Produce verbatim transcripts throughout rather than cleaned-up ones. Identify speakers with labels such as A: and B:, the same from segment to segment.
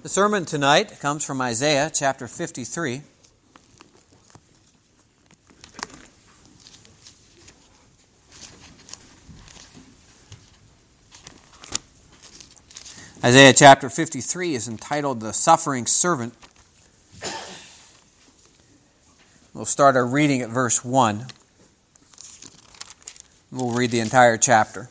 A: The sermon tonight comes from Isaiah chapter fifty-three. Isaiah chapter fifty-three is entitled The Suffering Servant. We'll start our reading at verse one. We'll read the entire chapter.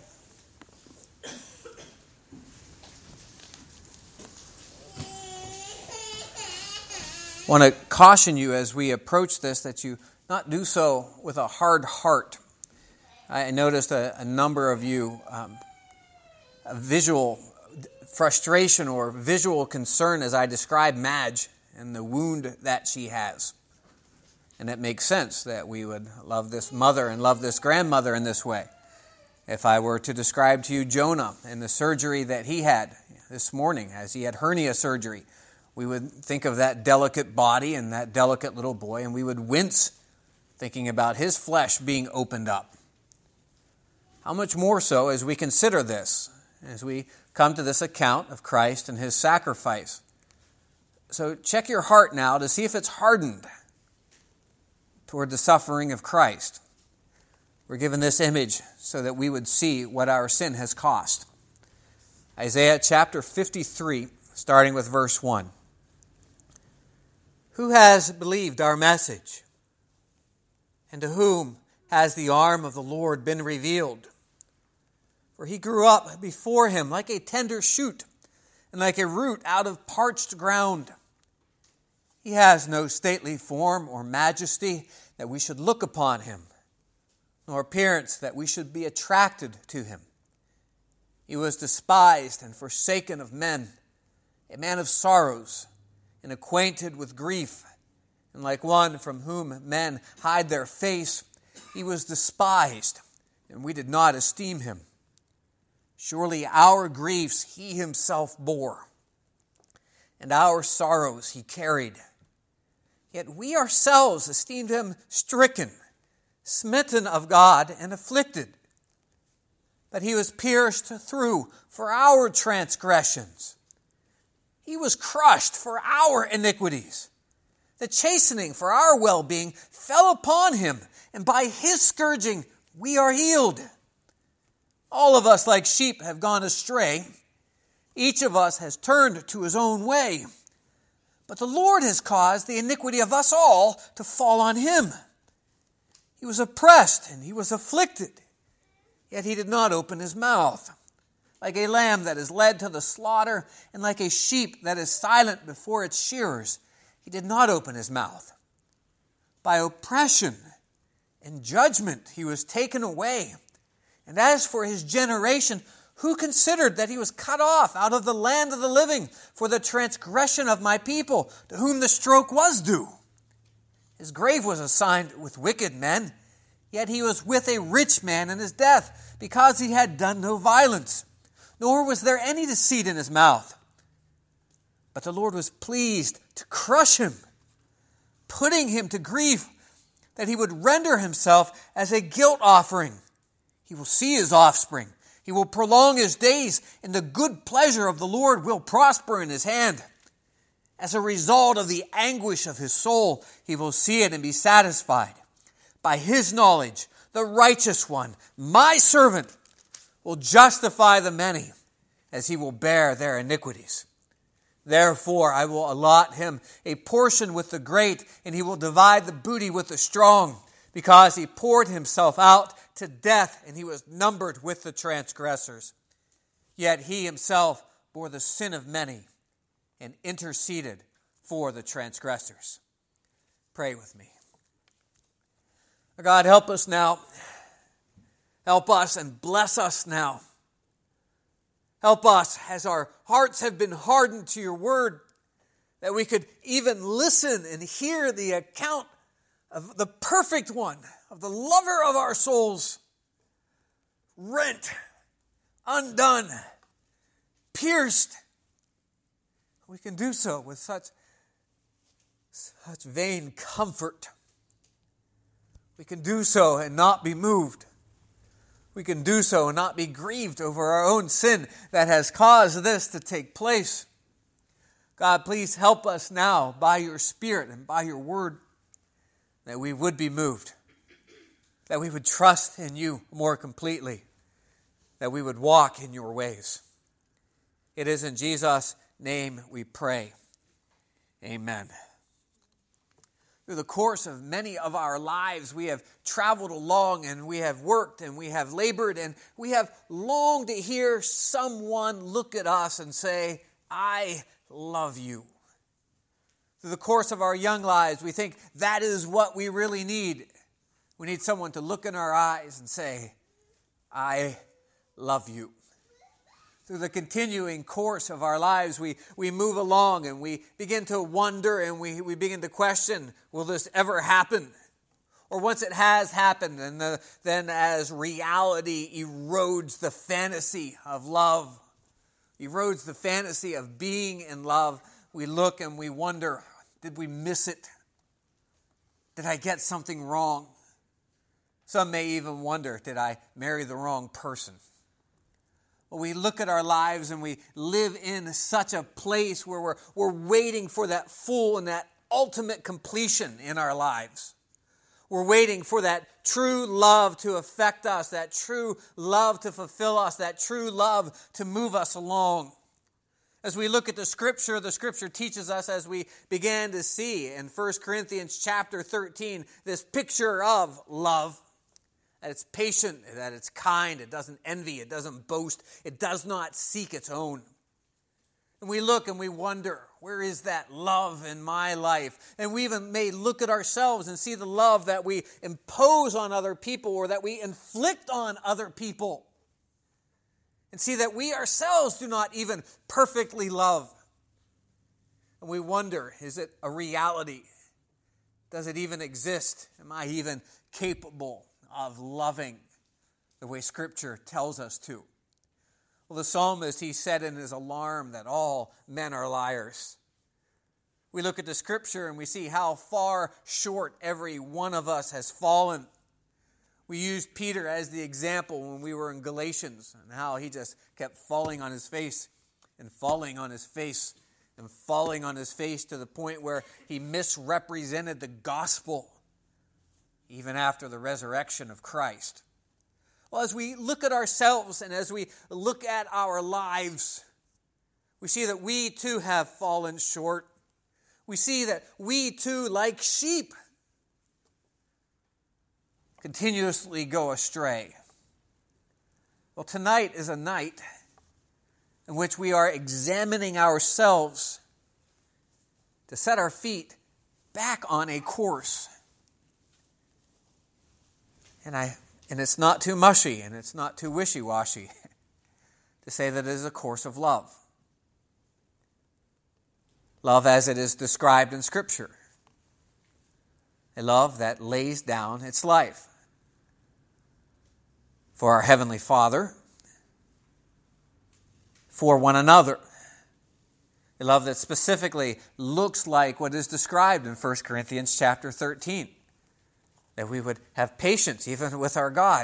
A: I want to caution you as we approach this that you not do so with a hard heart. I noticed a, a number of you, um, a visual frustration or visual concern as I describe Madge and the wound that she has. And it makes sense that we would love this mother and love this grandmother in this way. If I were to describe to you Jonah and the surgery that he had this morning as he had hernia surgery, we would think of that delicate body and that delicate little boy, and we would wince thinking about his flesh being opened up. How much more so as we consider this, as we come to this account of Christ and His sacrifice. So check your heart now to see if it's hardened toward the suffering of Christ. We're given this image so that we would see what our sin has cost. Isaiah chapter fifty-three, starting with verse one. Who has believed our message? And to whom has the arm of the Lord been revealed? For he grew up before him like a tender shoot, and like a root out of parched ground. He has no stately form or majesty that we should look upon him, nor appearance that we should be attracted to him. He was despised and forsaken of men, a man of sorrows, and acquainted with grief, and like one from whom men hide their face, he was despised, and we did not esteem him. Surely our griefs he himself bore, and our sorrows he carried. Yet we ourselves esteemed him stricken, smitten of God, and afflicted. But he was pierced through for our transgressions. He was crushed for our iniquities. The chastening for our well-being fell upon him, and by his scourging we are healed. All of us like sheep have gone astray. Each of us has turned to his own way. But the Lord has caused the iniquity of us all to fall on him. He was oppressed and he was afflicted, yet he did not open his mouth. Like a lamb that is led to the slaughter, and like a sheep that is silent before its shearers, he did not open his mouth. By oppression and judgment he was taken away. And as for his generation, who considered that he was cut off out of the land of the living for the transgression of my people, to whom the stroke was due? His grave was assigned with wicked men, yet he was with a rich man in his death, because he had done no violence, nor was there any deceit in his mouth. But the Lord was pleased to crush him, putting him to grief, that he would render himself as a guilt offering. He will see his offspring. He will prolong his days, and the good pleasure of the Lord will prosper in his hand. As a result of the anguish of his soul, he will see it and be satisfied. By his knowledge, the righteous one, my servant, will justify the many, as he will bear their iniquities. Therefore I will allot him a portion with the great, and he will divide the booty with the strong, because he poured himself out to death, and he was numbered with the transgressors. Yet he himself bore the sin of many, and interceded for the transgressors. Pray with me. God, help us now. Help us and bless us now. Help us as our hearts have been hardened to your word, that we could even listen and hear the account of the perfect one, of the lover of our souls, rent, undone, pierced. We can do so with such, such vain comfort. We can do so and not be moved. We can do so and not be grieved over our own sin that has caused this to take place. God, please help us now by your Spirit and by your word that we would be moved, that we would trust in you more completely, that we would walk in your ways. It is in Jesus' name we pray. Amen. Through the course of many of our lives, we have traveled along and we have worked and we have labored and we have longed to hear someone look at us and say, I love you. Through the course of our young lives, we think that is what we really need. We need someone to look in our eyes and say, I love you. Through the continuing course of our lives, we, we move along and we begin to wonder and we, we begin to question, will this ever happen? Or once it has happened, and the, then as reality erodes the fantasy of love, erodes the fantasy of being in love, we look and we wonder, did we miss it? Did I get something wrong? Some may even wonder, did I marry the wrong person? Well, we look at our lives and we live in such a place where we're, we're waiting for that full and that ultimate completion in our lives. We're waiting for that true love to affect us, that true love to fulfill us, that true love to move us along. As we look at the Scripture, the Scripture teaches us, as we began to see in First Corinthians chapter thirteen, this picture of love, that it's patient, that it's kind, it doesn't envy, it doesn't boast, it does not seek its own. And we look and we wonder, where is that love in my life? And we even may look at ourselves and see the love that we impose on other people or that we inflict on other people. And see that we ourselves do not even perfectly love. And we wonder, is it a reality? Does it even exist? Am I even capable of loving the way Scripture tells us to? Well, the psalmist, he said in his alarm that all men are liars. We look at the Scripture and we see how far short every one of us has fallen. We used Peter as the example when we were in Galatians and how he just kept falling on his face and falling on his face and falling on his face to the point where he misrepresented the gospel even after the resurrection of Christ. Well, as we look at ourselves and as we look at our lives, we see that we too have fallen short. We see that we too, like sheep, continuously go astray. Well, tonight is a night in which we are examining ourselves to set our feet back on a course. And I and it's not too mushy and it's not too wishy-washy to say that it is a course of love. Love as it is described in Scripture. A love that lays down its life for our Heavenly Father, for one another. A love that specifically looks like what is described in First Corinthians chapter thirteen. That we would have patience even with our God.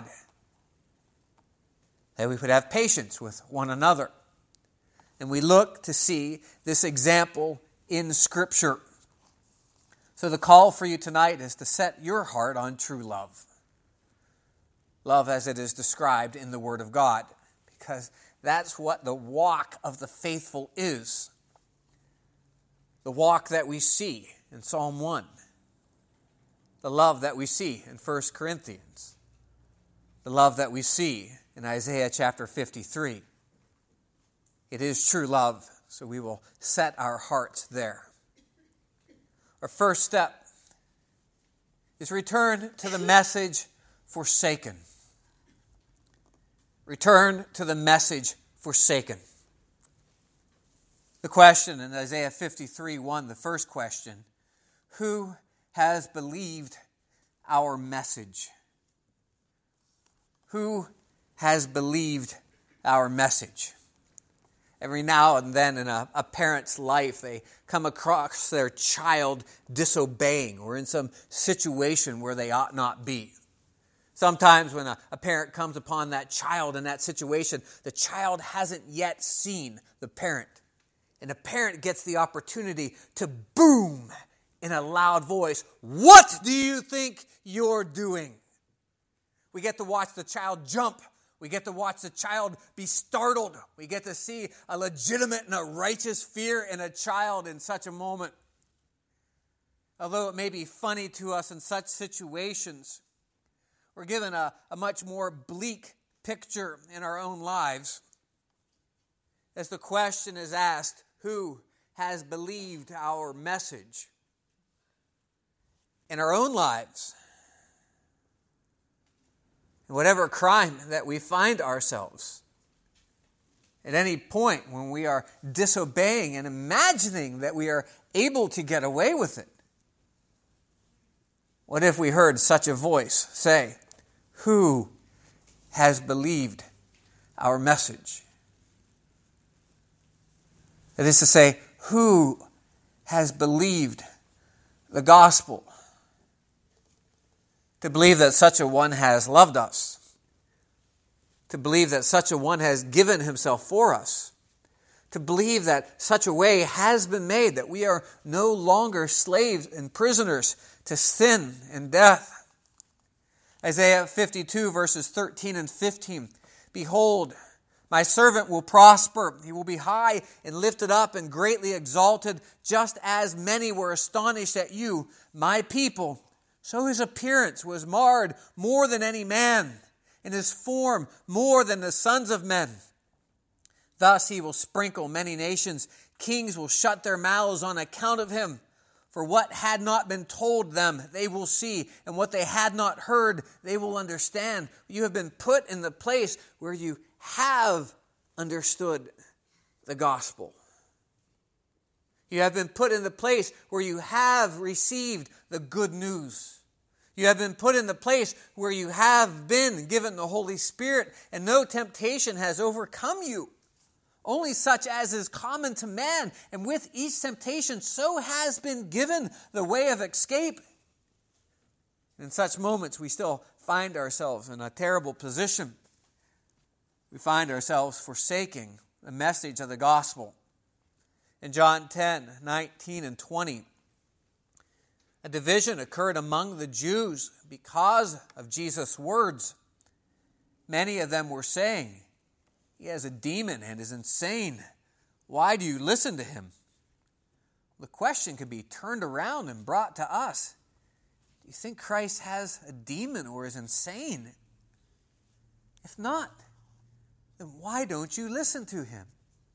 A: That we would have patience with one another. And we look to see this example in Scripture. So the call for you tonight is to set your heart on true love. Love as it is described in the Word of God. Because that's what the walk of the faithful is. The walk that we see in Psalm one. The love that we see in First Corinthians. The love that we see in Isaiah chapter fifty-three. It is true love, so we will set our hearts there. Our first step is return to the message forsaken. Return to the message forsaken. The question in Isaiah fifty-three one, the first question, who has believed our message? Who has believed our message? Every now and then in a, a parent's life, they come across their child disobeying or in some situation where they ought not be. Sometimes when a, a parent comes upon that child in that situation, the child hasn't yet seen the parent. And a parent gets the opportunity to boom in a loud voice, "What do you think you're doing?" We get to watch the child jump. We get to watch the child be startled. We get to see a legitimate and a righteous fear in a child in such a moment. Although it may be funny to us in such situations, we're given a, a much more bleak picture in our own lives as the question is asked, who has believed our message? In our own lives, in whatever crime that we find ourselves, at any point when we are disobeying and imagining that we are able to get away with it, what if we heard such a voice say, "Who has believed our message?" That is to say, who has believed the gospel? To believe that such a one has loved us. To believe that such a one has given himself for us. To believe that such a way has been made, that we are no longer slaves and prisoners to sin and death. Isaiah fifty-two verses thirteen and fifteen. "Behold, my servant will prosper. He will be high and lifted up and greatly exalted, just as many were astonished at you, my people. So his appearance was marred more than any man, and his form more than the sons of men. Thus he will sprinkle many nations. Kings will shut their mouths on account of him. For what had not been told them, they will see, and what they had not heard, they will understand. You have been put in the place where you have understood the gospel. You have been put in the place where you have received the good news. You have been put in the place where you have been given the Holy Spirit, and no temptation has overcome you, only such as is common to man. And with each temptation, so has been given the way of escape. In such moments, we still find ourselves in a terrible position. We find ourselves forsaking the message of the gospel. In John ten, nineteen and twenty, a division occurred among the Jews because of Jesus' words. Many of them were saying, "He has a demon and is insane. Why do you listen to him?" The question could be turned around and brought to us. Do you think Christ has a demon or is insane? If not, then why don't you listen to him?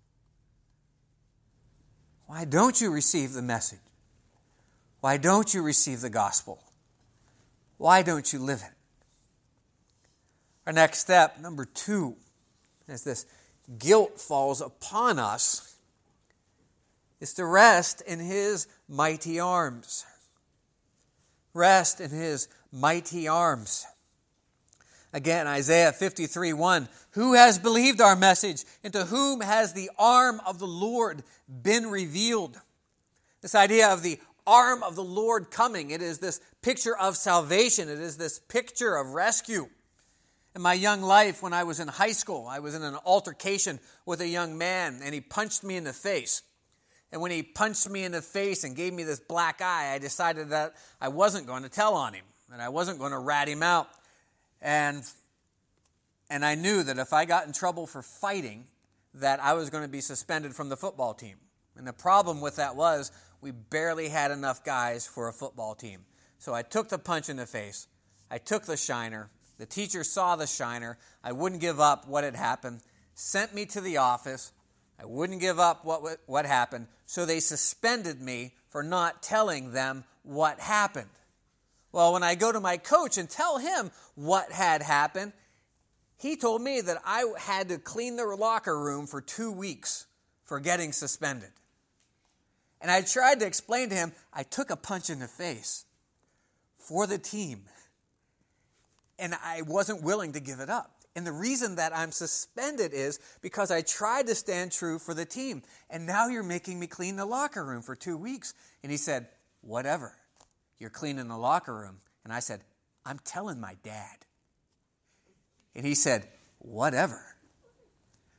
A: Why don't you receive the message? Why don't you receive the gospel? Why don't you live it? Our next step, number two, as this guilt falls upon us, is to rest in his mighty arms. Rest in his mighty arms. Again, Isaiah fifty-three one, "Who has believed our message, and to whom has the arm of the Lord been revealed?" This idea of the arm of the Lord coming, it is this picture of salvation. It is this picture of rescue. In my young life, when I was in high school, I was in an altercation with a young man, and he punched me in the face. And when he punched me in the face and gave me this black eye, I decided that I wasn't going to tell on him, and I wasn't going to rat him out. And, and I knew that if I got in trouble for fighting, that I was going to be suspended from the football team. And the problem with that was we barely had enough guys for a football team. So I took the punch in the face. I took the shiner. The teacher saw the shiner. I wouldn't give up what had happened. Sent me to the office. I wouldn't give up what, what happened. So they suspended me for not telling them what happened. Well, when I go to my coach and tell him what had happened, he told me that I had to clean the locker room for two weeks for getting suspended. And I tried to explain to him, I took a punch in the face for the team, and I wasn't willing to give it up. And the reason that I'm suspended is because I tried to stand true for the team. And now you're making me clean the locker room for two weeks. And he said, whatever. You're cleaning the locker room. And I said, I'm telling my dad. And he said, whatever.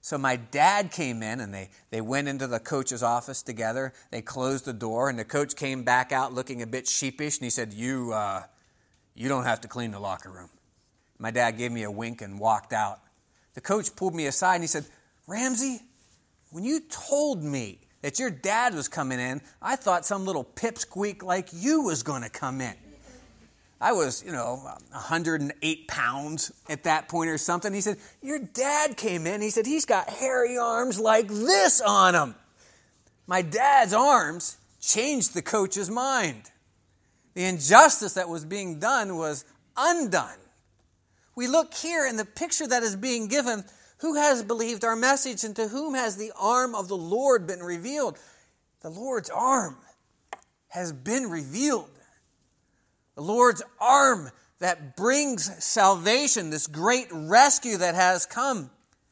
A: So my dad came in, and they, they went into the coach's office together. They closed the door, and the coach came back out looking a bit sheepish, and he said, you, uh, you don't have to clean the locker room. My dad gave me a wink and walked out. The coach pulled me aside, and he said, Ramsey, when you told me that your dad was coming in, I thought some little pipsqueak like you was going to come in. I was, you know, one hundred eight pounds at that point or something. He said, your dad came in. He said, he's got hairy arms like this on him. My dad's arms changed the coach's mind. The injustice that was being done was undone. We look here in the picture that is being given. Who has believed our message, and to whom has the arm of the Lord been revealed? The Lord's arm has been revealed. The Lord's arm that brings salvation, this great rescue that has come.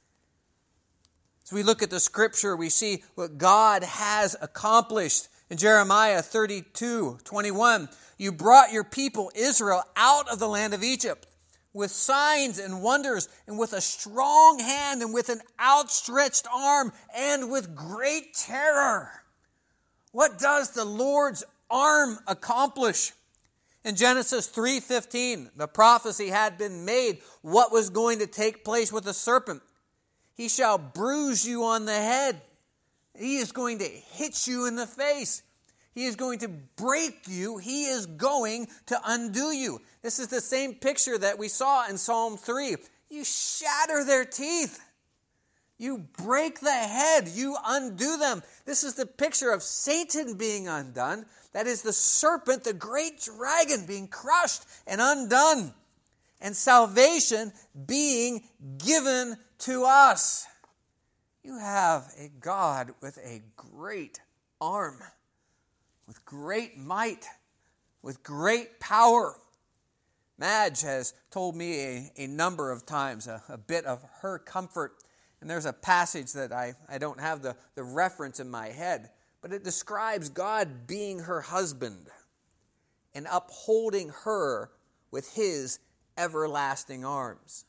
A: As we look at the scripture, we see what God has accomplished. In Jeremiah thirty-two twenty-one, you brought your people Israel out of the land of Egypt with signs and wonders, and with a strong hand, and with an outstretched arm, and with great terror. What does the Lord's arm accomplish? In Genesis three fifteen, the prophecy had been made what was going to take place with the serpent. He shall bruise you on the head. He is going to hit you in the face. He is going to break you. He is going to undo you. This is the same picture that we saw in Psalm three. You shatter their teeth. You break the head. You undo them. This is the picture of Satan being undone. That is the serpent, the great dragon, being crushed and undone. And salvation being given to us. You have a God with a great arm, with great might, with great power. Madge has told me a, a number of times a, a bit of her comfort. And there's a passage that I, I don't have the, the reference in my head, but it describes God being her husband and upholding her with his everlasting arms.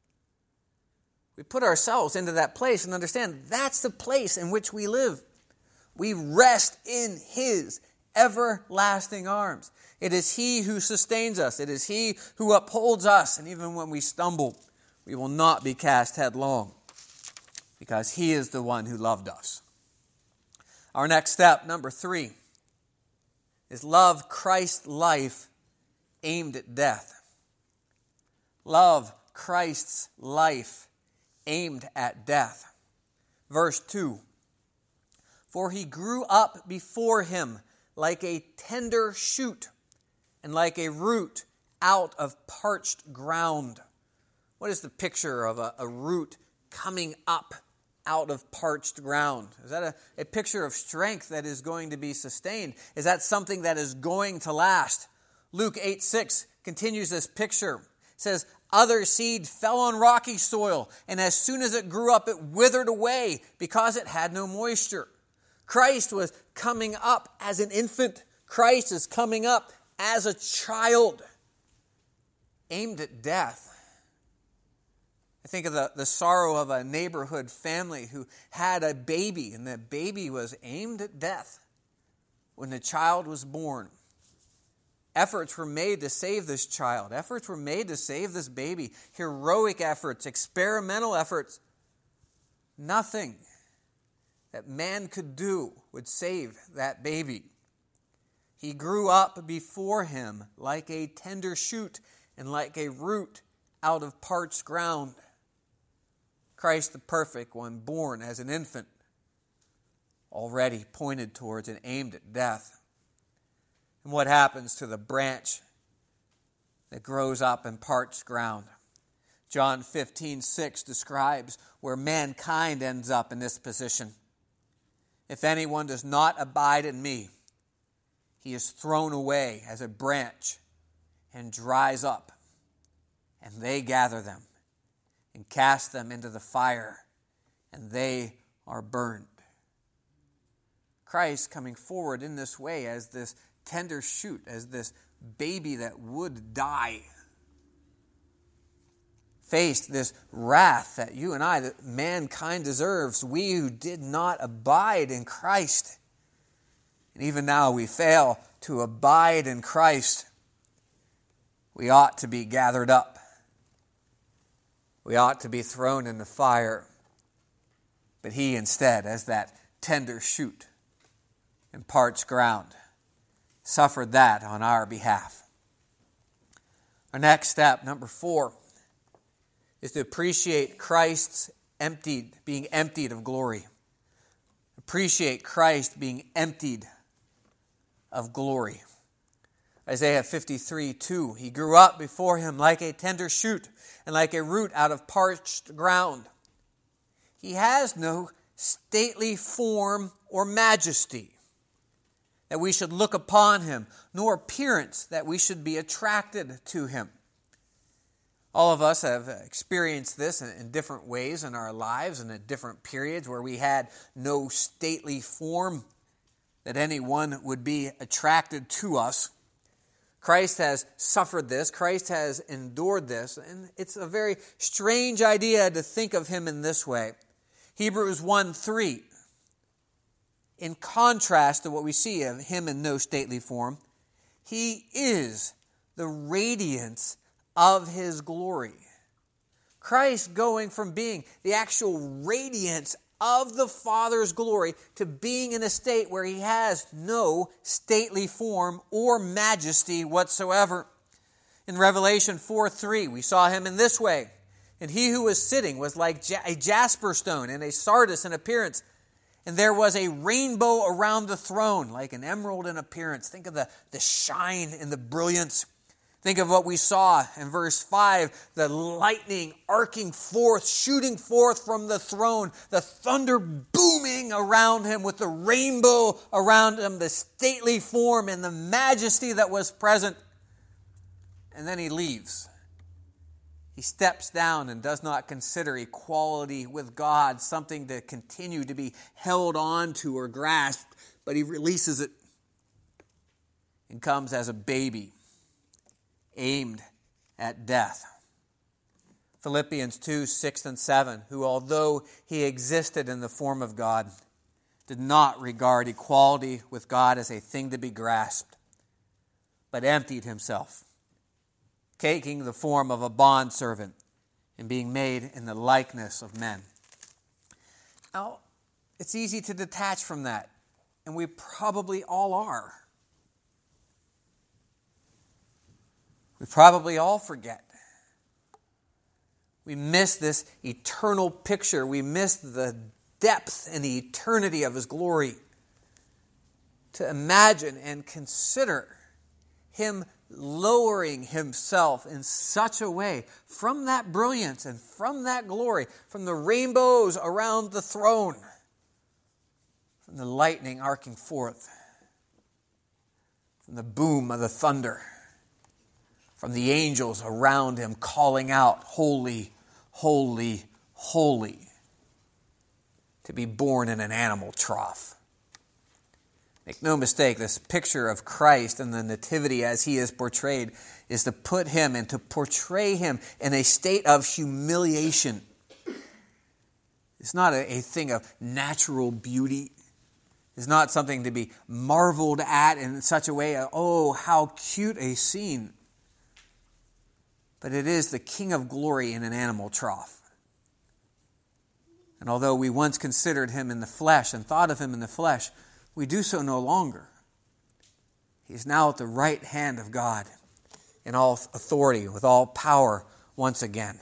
A: We put ourselves into that place and understand that's the place in which we live. We rest in his everlasting arms. It is he who sustains us. It is he who upholds us. And even when we stumble, we will not be cast headlong, because he is the one who loved us. Our next step, number three, is love Christ's life aimed at death. Love Christ's life aimed at death. Verse two, for he grew up before him like a tender shoot and like a root out of parched ground. What is the picture of a, a root coming up out of parched ground? Is that a, a picture of strength that is going to be sustained? Is that something that is going to last? Luke eight six continues this picture. It says, other seed fell on rocky soil, and as soon as it grew up, it withered away because it had no moisture. Christ was coming up as an infant. Christ is coming up as a child, aimed at death. I think of the, the sorrow of a neighborhood family who had a baby, and the baby was aimed at death when the child was born. Efforts were made to save this child. Efforts were made to save this baby. Heroic efforts, experimental efforts. Nothing that man could do would save that baby. He grew up before him like a tender shoot and like a root out of parched ground. Christ the perfect one, born as an infant, already pointed towards and aimed at death. And what happens to the branch that grows up in parched ground? John fifteen six describes where mankind ends up in this position. If anyone does not abide in me, he is thrown away as a branch and dries up, and they gather them and cast them into the fire, and they are burned. Christ coming forward in this way as this tender shoot, as this baby that would die. faced this wrath that you and I, that mankind deserves, we who did not abide in Christ. And even now we fail to abide in Christ. We ought to be gathered up. We ought to be thrown in the fire. But he instead, as that tender shoot in parched ground, suffered that on our behalf. Our next step, number four, is to appreciate Christ's emptied, being emptied of glory. Appreciate Christ being emptied of glory. Isaiah fifty-three two, he grew up before him like a tender shoot and like a root out of parched ground. He has no stately form or majesty that we should look upon him, nor appearance that we should be attracted to him. All of us have experienced this in different ways in our lives and at different periods where we had no stately form that anyone would be attracted to us. Christ has suffered this. Christ has endured this. And it's a very strange idea to think of him in this way. Hebrews one three, in contrast to what we see of him in no stately form, he is the radiance of his glory. Christ going from being the actual radiance of the Father's glory to being in a state where he has no stately form or majesty whatsoever. In Revelation four three, we saw him in this way. And he who was sitting was like a jasper stone and a sardis in appearance. And there was a rainbow around the throne, like an emerald in appearance. Think of the, the shine and the brilliance. Think of what we saw in verse five, the lightning arcing forth, shooting forth from the throne, the thunder booming around him with the rainbow around him, the stately form and the majesty that was present. And then he leaves. He steps down and does not consider equality with God something to continue to be held on to or grasped, but he releases it and comes as a baby, aimed at death. Philippians two, six and seven, who although he existed in the form of God, did not regard equality with God as a thing to be grasped, but emptied himself, taking the form of a bondservant and being made in the likeness of men. Now, it's easy to detach from that, and we probably all are. We probably all forget. We miss this eternal picture. We miss the depth and the eternity of his glory. To imagine and consider him lowering himself in such a way from that brilliance and from that glory, from the rainbows around the throne, from the lightning arcing forth, from the boom of the thunder, from the angels around him calling out, holy, holy, holy, to be born in an animal trough. Make no mistake, this picture of Christ and the nativity as he is portrayed is to put him and to portray him in a state of humiliation. It's not a, a thing of natural beauty. It's not something to be marveled at in such a way, oh, how cute a scene. But it is the King of glory in an animal trough. And although we once considered him in the flesh and thought of him in the flesh, we do so no longer. He is now at the right hand of God in all authority, with all power once again.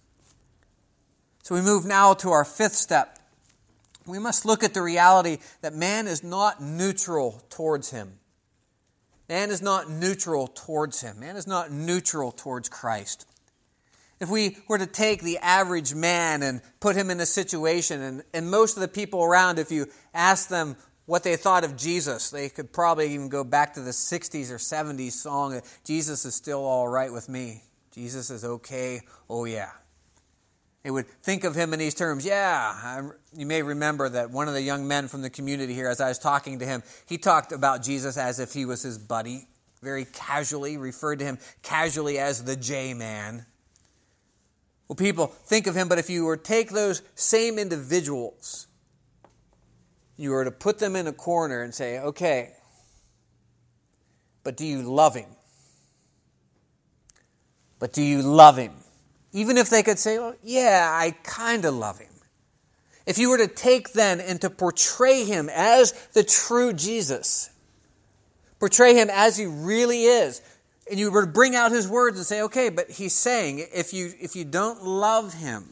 A: So we move now to our fifth step. We must look at the reality that man is not neutral towards him. Man is not neutral towards him. Man is not neutral towards Christ. If we were to take the average man and put him in a situation, and, and most of the people around, if you ask them what they thought of Jesus, they could probably even go back to the sixties or seventies song, Jesus is still all right with me. Jesus is okay. Oh yeah. They would think of him in these terms. Yeah, I, you may remember that one of the young men from the community here, as I was talking to him, he talked about Jesus as if he was his buddy, very casually, referred to him casually as the J-man. Well, people think of him, but if you were to take those same individuals, you were to put them in a corner and say, okay, but do you love him? But do you love him? Even if they could say, well, yeah, I kind of love him. If you were to take then and to portray him as the true Jesus, portray him as he really is, and you were to bring out his words and say, okay, but he's saying if you if you don't love him,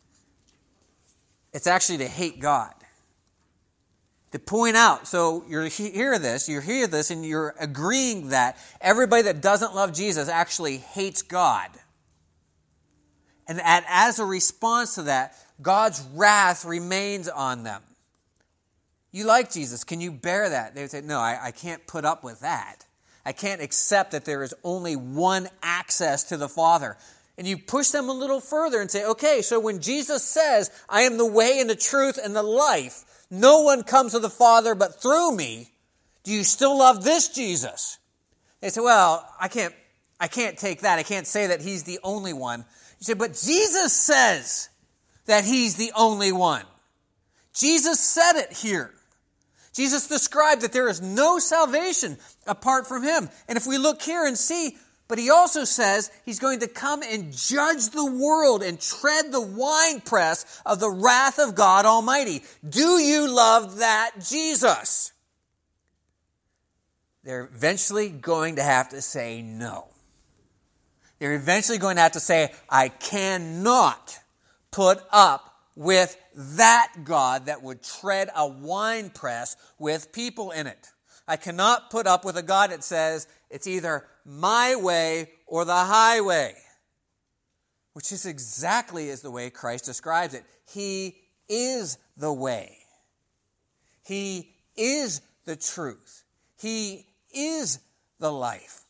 A: it's actually to hate God. To point out, so you hear this, you hear this, and you're agreeing that everybody that doesn't love Jesus actually hates God. And as a response to that, God's wrath remains on them. You like Jesus. Can you bear that? They would say, no, I, I can't put up with that. I can't accept that there is only one access to the Father. And you push them a little further and say, okay, so when Jesus says, I am the way and the truth and the life, no one comes to the Father but through me, do you still love this Jesus? They say, well, I can't, I can't take that. I can't say that he's the only one. You say, but Jesus says that he's the only one. Jesus said it here. Jesus described that there is no salvation apart from him. And if we look here and see, but he also says he's going to come and judge the world and tread the winepress of the wrath of God Almighty. Do you love that Jesus? They're eventually going to have to say no. They're eventually going to have to say, I cannot put up with that God that would tread a winepress with people in it. I cannot put up with a God that says it's either my way or the highway, which is exactly as the way Christ describes it. He is the way. He is the truth. He is the life.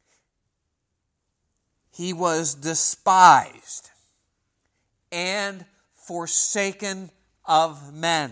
A: He was despised and forsaken of men.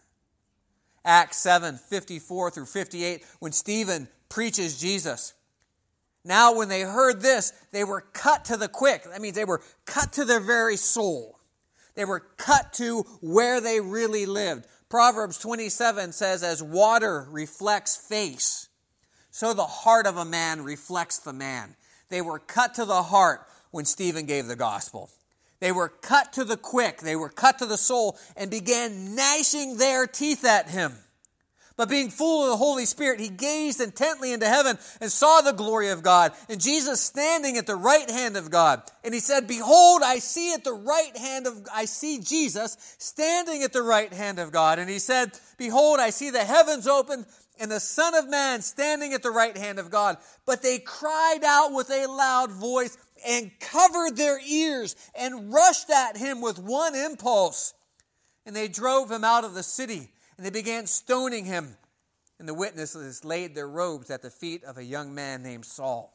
A: Acts seven, fifty-four through fifty-eight, when Stephen preaches Jesus. Now when they heard this, they were cut to the quick. That means they were cut to their very soul. They were cut to where they really lived. Proverbs twenty-seven says, as water reflects face, so the heart of a man reflects the man. They were cut to the heart when Stephen gave the gospel. They were cut to the quick. They were cut to the soul and began gnashing their teeth at him. But being full of the Holy Spirit, he gazed intently into heaven and saw the glory of God and Jesus standing at the right hand of God. And he said, behold, I see at the right hand of, I see Jesus standing at the right hand of God. And he said, behold, I see the heavens opened and the Son of Man standing at the right hand of God. But they cried out with a loud voice and covered their ears and rushed at him with one impulse. And they drove him out of the city, and they began stoning him. And the witnesses laid their robes at the feet of a young man named Saul.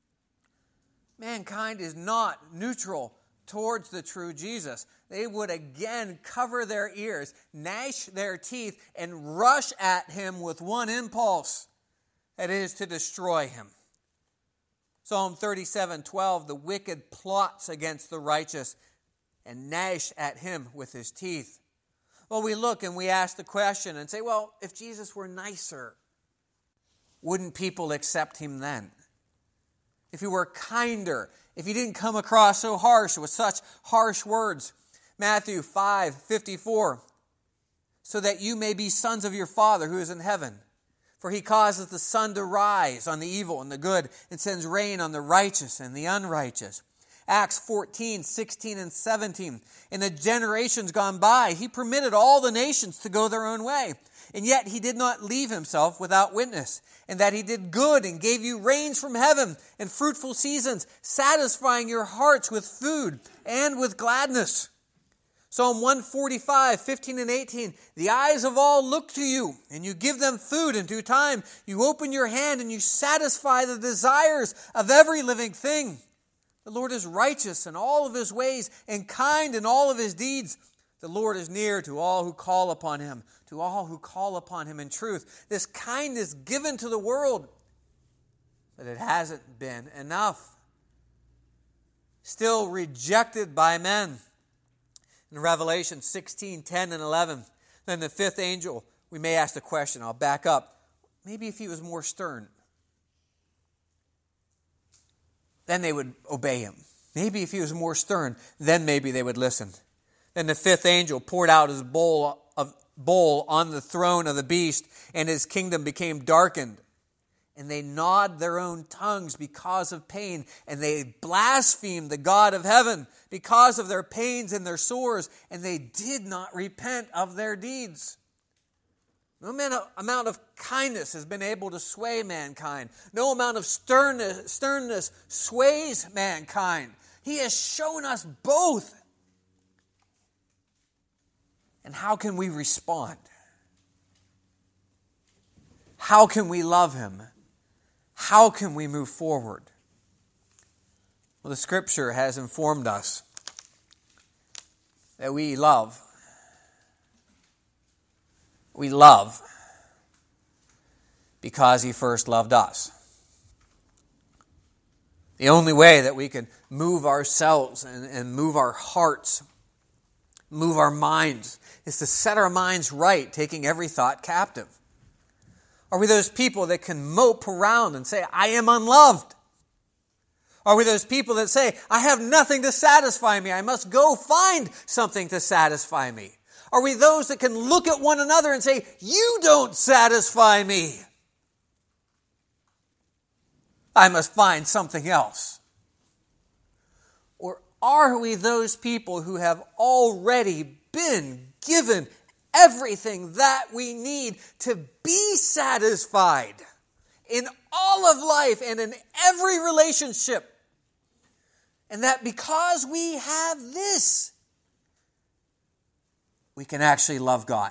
A: Mankind is not neutral towards the true Jesus. They would again cover their ears, gnash their teeth, and rush at him with one impulse. That is to destroy him. Psalm thirty-seven twelve, the wicked plots against the righteous and gnash at him with his teeth. Well, we look and we ask the question and say, well, if Jesus were nicer, wouldn't people accept him then? If he were kinder, if he didn't come across so harsh with such harsh words. Matthew five fifty-four, so that you may be sons of your Father who is in heaven. For he causes the sun to rise on the evil and the good, and sends rain on the righteous and the unrighteous. Acts fourteen, sixteen, and seventeen. In the generations gone by, he permitted all the nations to go their own way. And yet he did not leave himself without witness, and that he did good and gave you rains from heaven and fruitful seasons, satisfying your hearts with food and with gladness. Psalm one forty-five, fifteen and eighteen, the eyes of all look to you, and you give them food in due time. You open your hand and you satisfy the desires of every living thing. The Lord is righteous in all of his ways and kind in all of his deeds. The Lord is near to all who call upon him, to all who call upon him in truth. This kindness given to the world, but it hasn't been enough. still rejected by men. In Revelation sixteen, ten and eleven, then the fifth angel, we may ask the question, I'll back up, maybe if he was more stern, then they would obey him. Maybe if he was more stern, then maybe they would listen. Then the fifth angel poured out his bowl of bowl on the throne of the beast, and his kingdom became darkened. And they gnawed their own tongues because of pain, and they blasphemed the God of heaven because of their pains and their sores, and they did not repent of their deeds. No amount of kindness has been able to sway mankind. No amount of sternness, sternness sways mankind. He has shown us both. And how can we respond? How can we love him? How can we move forward? Well, the Scripture has informed us that we love. We love because he first loved us. The only way that we can move ourselves and, and move our hearts, move our minds, is to set our minds right, taking every thought captive. Are we those people that can mope around and say, I am unloved? Are we those people that say, I have nothing to satisfy me, I must go find something to satisfy me? Are we those that can look at one another and say, you don't satisfy me, I must find something else? Or are we those people who have already been given everything that we need to be satisfied in all of life and in every relationship? And that because we have this, we can actually love God.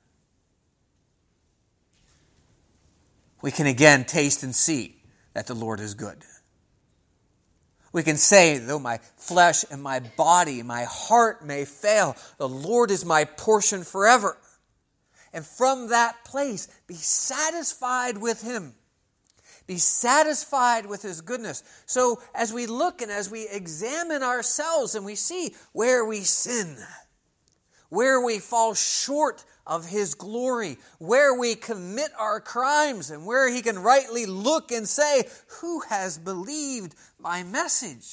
A: We can again taste and see that the Lord is good. We can say, though my flesh and my body, my heart may fail, the Lord is my portion forever. And from that place, be satisfied with him. Be satisfied with his goodness. So as we look and as we examine ourselves and we see where we sin, where we fall short of his glory, where we commit our crimes, and where he can rightly look and say, who has believed my message?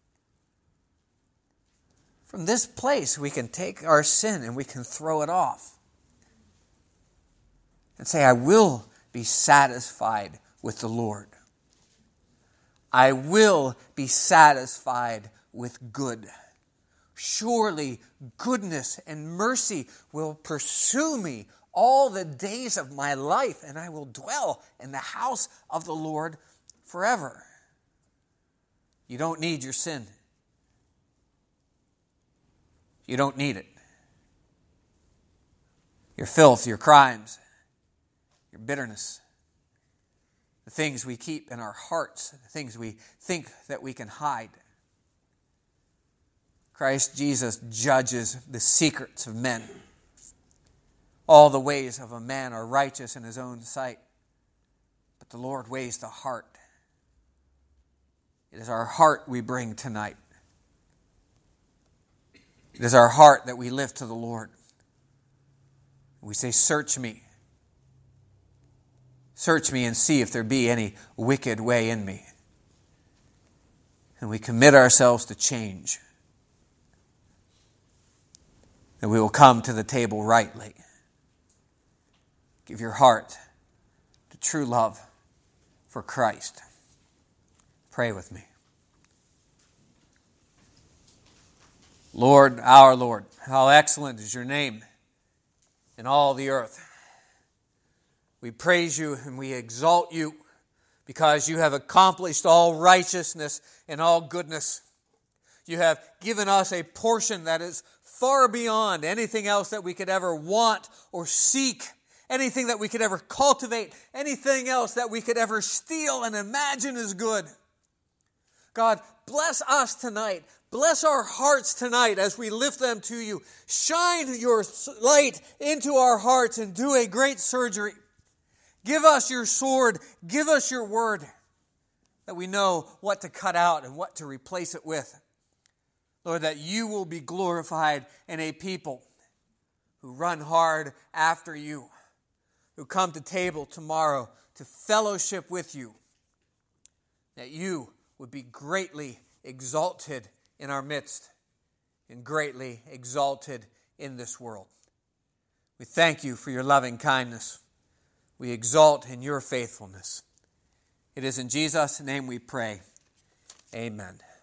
A: From this place, we can take our sin and we can throw it off and say, I will be satisfied with the Lord. I will be satisfied with good. Surely goodness and mercy will pursue me all the days of my life, and I will dwell in the house of the Lord forever. You don't need your sin. You don't need it. Your filth, your crimes, your bitterness, the things we keep in our hearts, the things we think that we can hide. Christ Jesus judges the secrets of men. All the ways of a man are righteous in his own sight, but the Lord weighs the heart. It is our heart we bring tonight. It is our heart that we lift to the Lord. We say, search me. Search me and see if there be any wicked way in me. And we commit ourselves to change. And we will come to the table rightly. Give your heart to true love for Christ. Pray with me. Lord, our Lord, how excellent is your name in all the earth. We praise you and we exalt you because you have accomplished all righteousness and all goodness. You have given us a portion that is far beyond anything else that we could ever want or seek, anything that we could ever cultivate, anything else that we could ever steal and imagine is good. God, bless us tonight. Bless our hearts tonight as we lift them to you. Shine your light into our hearts and do a great surgery. Give us your sword. Give us your word that we know what to cut out and what to replace it with. Lord, that you will be glorified in a people who run hard after you, who come to table tomorrow to fellowship with you, that you would be greatly exalted in our midst and greatly exalted in this world. We thank you for your loving kindness. We exalt in your faithfulness. It is in Jesus' name we pray. Amen.